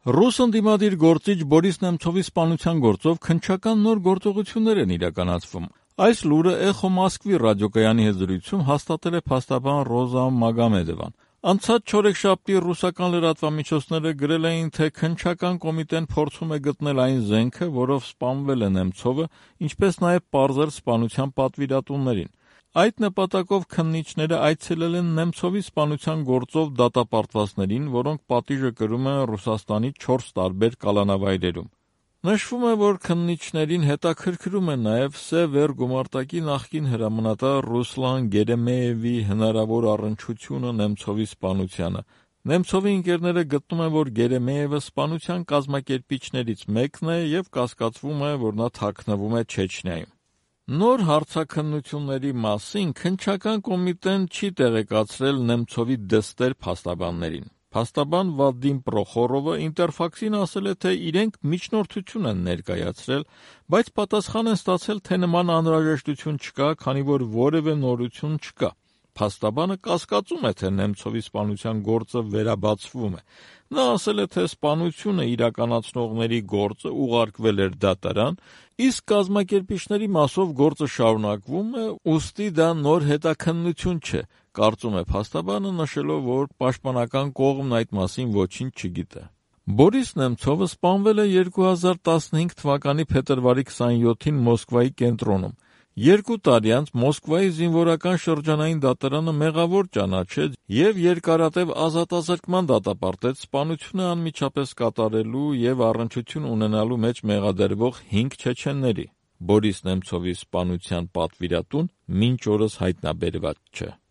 Ռուս ընդդիմադիր գործիչ Բորիս Նեմցովի սպանության գործով քննչական նոր գործողություններ են իրականացվում։ Այս լուրը «Էխո Մոսկվի» ռադիոկայանի հետ զրույցում հաստատել է փաստաբան Ռոզա Մագամեդովան։ Անցած չորեքշաբթի ռուսական լրատվամիջոցները գրել էին, թե քննչական կոմիտեն փորձում է գտնել այն զենքը, որով սպանվել է Նեմցովը, ինչպես նաև պարզել սպանության պատվիրատուներին։ Այդ նպատակով քննիչները այցելել են Նեմցովի սպանության գործով դատապարտվածներին, որոնք պատիժը կրում են Ռուսաստանի 4 տարբեր կալանավայրերում։ Նշվում է, որ քննիչներին հետաքրքրում է նաև Սևեր գումարտակի նախկին հրամանատար Ռուսլան Գերեմեևի հնարավոր առնչությունը Նեմցովի սպանությանը։ Նեմցովի ընկերները գտնում են, որ Գերեմեևը սպանության կազմակերպիչներից մեկն է և կասկածվում է, որ նա թաքնվում է Չեչնիայում։ Նոր հարցաքննությունների մասին քննչական կոմիտեն չի տեղեկացրել Նեմցովի դստեր փաստաբաններին։ Փաստաբան Վադիմ Պրոխորովը Ինտերֆաքսին ասել է, թե իրենք միջնորդություն են ներկայացրել, բայց պատասխան են ստացել, թե նման անհրաժեշտություն չկա, քանի որ որևէ նորություն չկա։ Փաստաբանը կասկածում է, թե Նեմցովի սպանության գործը վերաբացվում է։ Նա ասել է, թե սպանությունը իրականացնողների գործը ուղարկվել էր դատարան, իսկ կազմակերպիչների մասով գործը շարունակվում է, ուստի դա նոր հետաքննություն չէ, կարծում է փաստաբանը, նշելով, որ պաշտպանական կողմն այդ մասին ոչինչ չգիտե։ Բորիս Նեմցովը սպանվել է 2015 թվականի փետրվարի 27-ին Մոսկվայի կենտրոնում։ 2 տարի անց Մոսկվայի զինվորական շրջանային դատարանը մեղավոր ճանաչեց և երկարատև ազատազրկման դատապարտեց սպանությունը անմիջապես կատարելու և առնչություն ունենալու մեջ մեղադրվող 5 չեչենների։ Բորիս Նեմցովի սպանության պատվիրատուն մինչ օրս հայտնաբերված չէ։